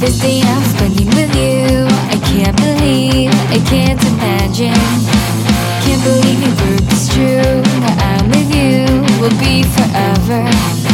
This day I'm spending with you. I can't believe, I can't imagine. Can't believe your word is true. That I'm with you, will be forever.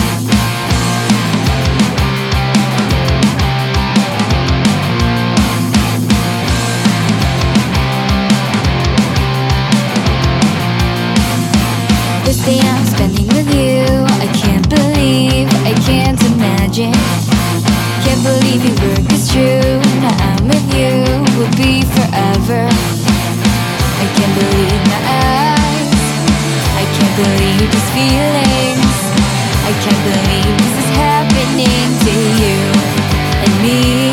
This day I'm spending with you. I can't believe, I can't imagine. Can't believe your word is true. Now I'm with you, will be forever. I can't believe my eyes. I can't believe these feelings. I can't believe this is happening to you and me.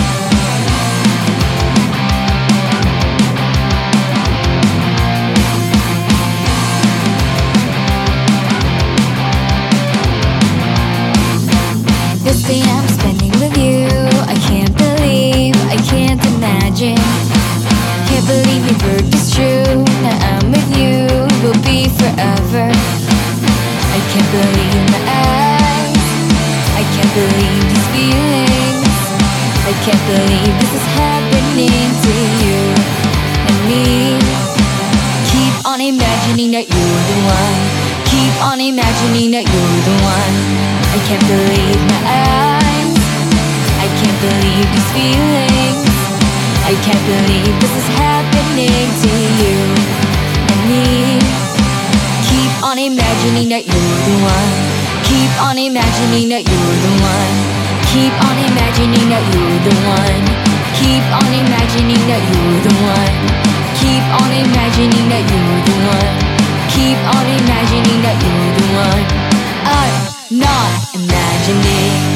This day I'm spending with you. I can't believe, I can't imagine. Can't believe your word is true. Now I'm with you, will be forever. I can't believe my eyes. I can't believe these feelings. I can't believe this is happening to you and me. Keep on imagining that you're the one. Keep on imagining that you're the one. I can't believe my eyes. I can't believe these feelings. I can't believe this is happening to you and me. Keep on imagining that you're the one. Keep on imagining that you're the one. Keep on imagining that you're the one. Keep on imagining that you're the one. Keep on imagining that you're the one. Keep on imagining that you're the one. I'm not imagining.